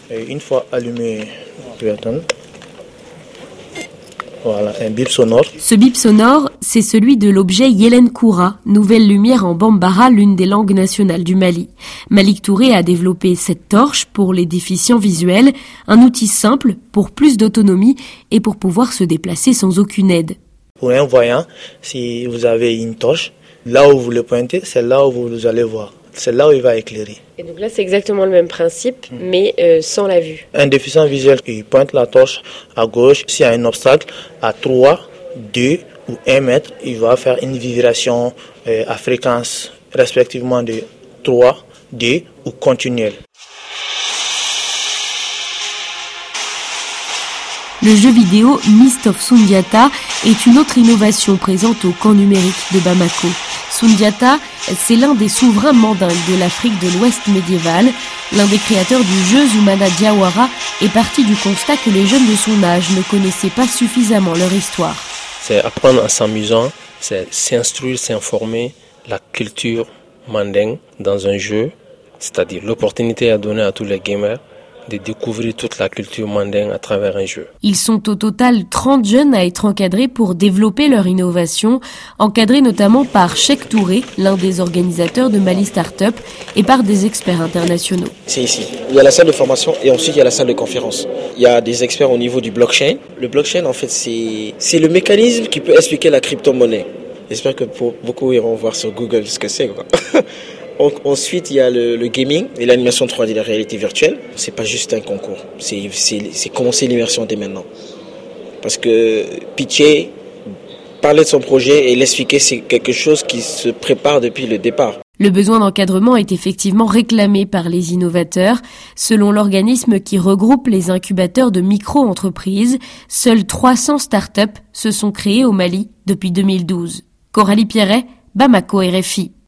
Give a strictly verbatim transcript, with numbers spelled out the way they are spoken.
Et une fois allumé, je vais attendre. Voilà, un bip sonore. Ce bip sonore, c'est celui de l'objet Yelen Koura, nouvelle lumière en Bambara, l'une des langues nationales du Mali. Malik Touré a développé cette torche pour les déficients visuels, un outil simple pour plus d'autonomie et pour pouvoir se déplacer sans aucune aide. Pour un voyant, si vous avez une torche, là où vous le pointez, c'est là où vous allez voir. C'est là où il va éclairer. Et donc là, c'est exactement le même principe, mmh. mais euh, sans la vue. Un déficient visuel, il pointe la torche à gauche. S'il y a un obstacle, à trois, deux ou un mètre, il va faire une vibration euh, à fréquence respectivement de trois, deux ou continuelle. Le jeu vidéo Mist of Sundiata est une autre innovation présente au camp numérique de Bamako. Sundiata, c'est l'un des souverains mandingues de l'Afrique de l'Ouest médiévale. L'un des créateurs du jeu, Zoumana Diawara, est parti du constat que les jeunes de son âge ne connaissaient pas suffisamment leur histoire. C'est apprendre en s'amusant, c'est s'instruire, s'informer, la culture mandingue dans un jeu, c'est-à-dire l'opportunité à donner à tous les gamers de découvrir toute la culture mandingue à travers un jeu. Ils sont au total trente jeunes à être encadrés pour développer leur innovation, encadrés notamment par Cheikh Touré, l'un des organisateurs de Mali Startup, et par des experts internationaux. C'est ici. Il y a la salle de formation et ensuite il y a la salle de conférence. Il y a des experts au niveau du blockchain. Le blockchain, en fait, c'est, c'est le mécanisme qui peut expliquer la crypto-monnaie. J'espère que pour beaucoup iront voir sur Google ce que c'est, quoi. Ensuite, il y a le, le gaming et l'animation trois D, la réalité virtuelle. C'est pas juste un concours, c'est, c'est, c'est commencer l'immersion dès maintenant. Parce que pitcher, parler de son projet et l'expliquer, c'est quelque chose qui se prépare depuis le départ. Le besoin d'encadrement est effectivement réclamé par les innovateurs. Selon l'organisme qui regroupe les incubateurs de micro-entreprises, seules trois cents startups se sont créées au Mali depuis deux mille douze. Coralie Pierret, Bamako, R F I.